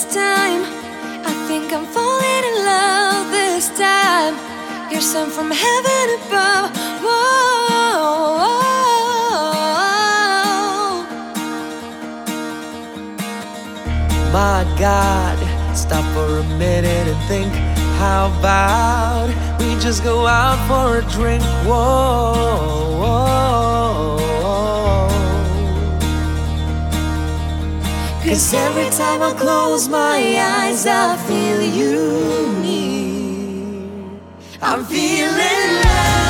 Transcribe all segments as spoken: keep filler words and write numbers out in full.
this time. I think I'm falling in love this time. You're sent from heaven above. Whoa, my God, stop for a minute and think. How about we just go out for a drink? Whoa, whoa. Cause every time I close my eyes, I feel you near. I'm feeling love.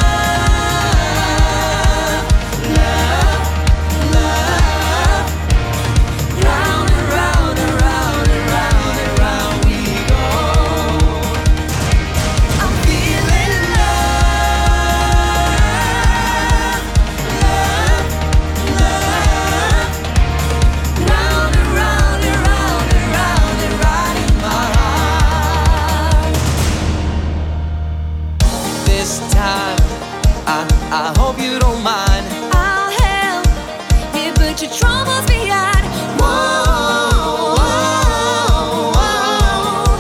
I hope you don't mind. I'll help you put your troubles behind. Whoa, whoa, whoa.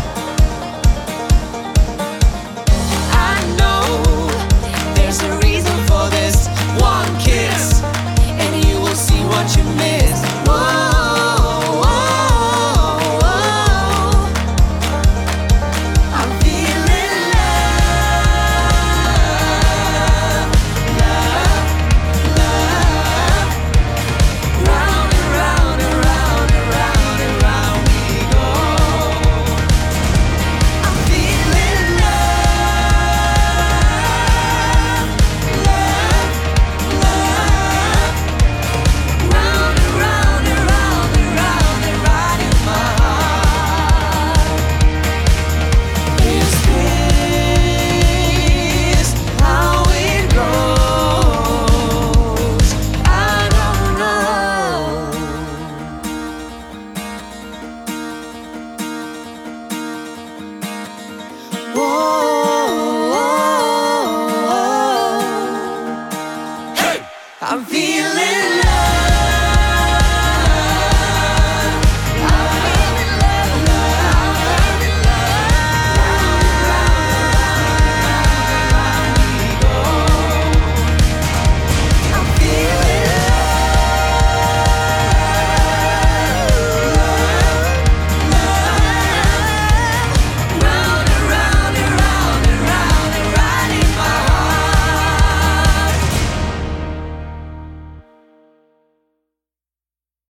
I know there's a reason for this one kiss, and you will see what you miss. Whoa, whoa, whoa. I'm feeling I'm feeling love.